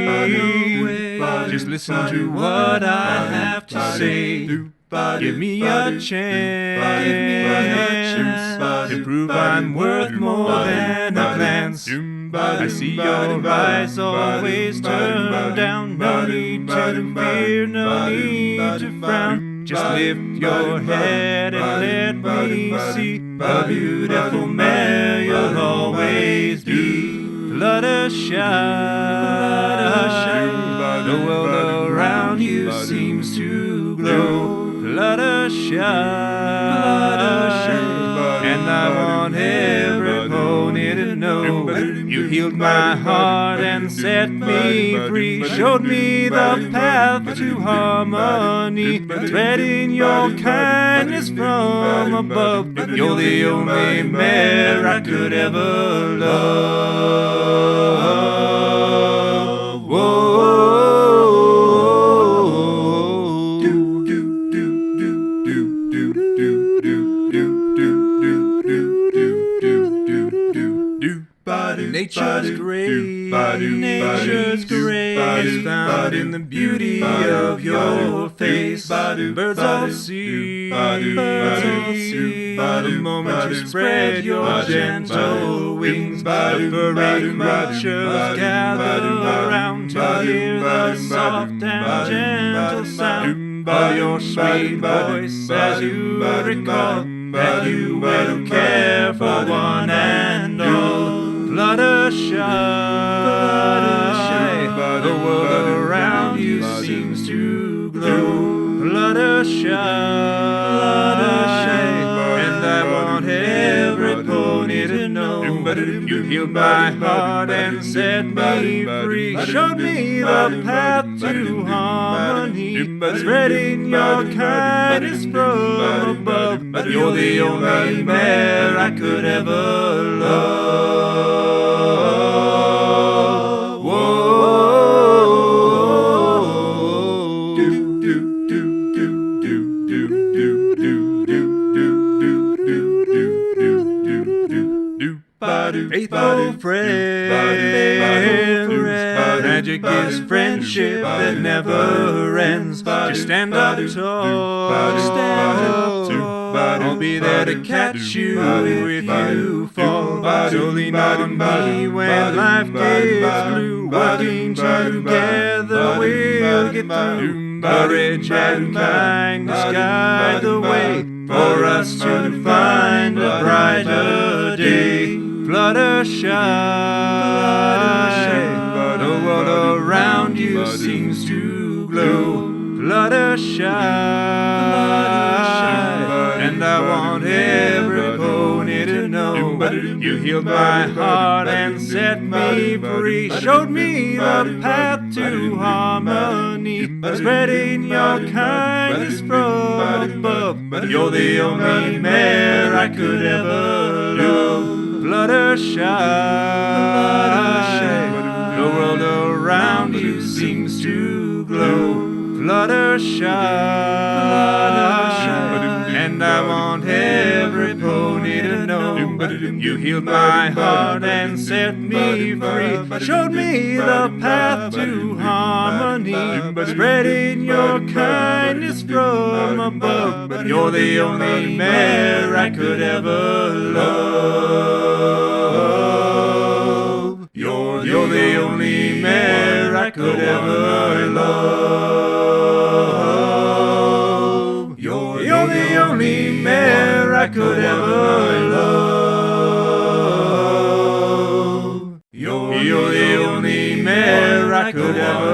Just listen to what I have to say. Give me a chance to prove I'm worth more than a glance. I see your eyes always turn down. No need to fear, no need to frown. Just lift your head and let me see a beautiful mare you'll always be. Fluttershy, the world around you seems to glow. Fluttershy, and I want every pony to know you healed my heart and set me free. Showed me the path to harmony, threading your kindness from above. You're the only mare I could ever love. Whoa. Nature's great, nature's great is found in the beauty of your face. Birds all see, the moment you spread your gentle wings. The furry creatures gather around to hear the soft and gentle sound of your sweet voice as you recall that you will care for one and all. Fluttershy, the world around you seems to glow. Fluttershy, and I want every pony to know you healed my heart and set me free. Showed me the path to harmony, spreading your kindness from above. You're the only mare I could ever love. Faithful friend, magic is friendship that never ends. Just stand up tall, I'll be there to catch you if you fall. So lean on me when life gets blue. Working together we'll get through. Courage and kindness guide the way for us to find a brighter day. Fluttershy, the world around you seems to glow. Fluttershy, and I want every pony to know you healed my heart and set me free. Showed me the path to harmony, spreading your kindness from above. You're the only mare I could ever love. Fluttershy, the world around you seems to glow. Fluttershy, and I want every pony to know you healed my heart and set me free. Showed me the path to harmony, spreading your kindness from above. You're the only mare I could ever love. You're the only mare I could ever love. You're the only mare I could ever love. You're the only mare I could ever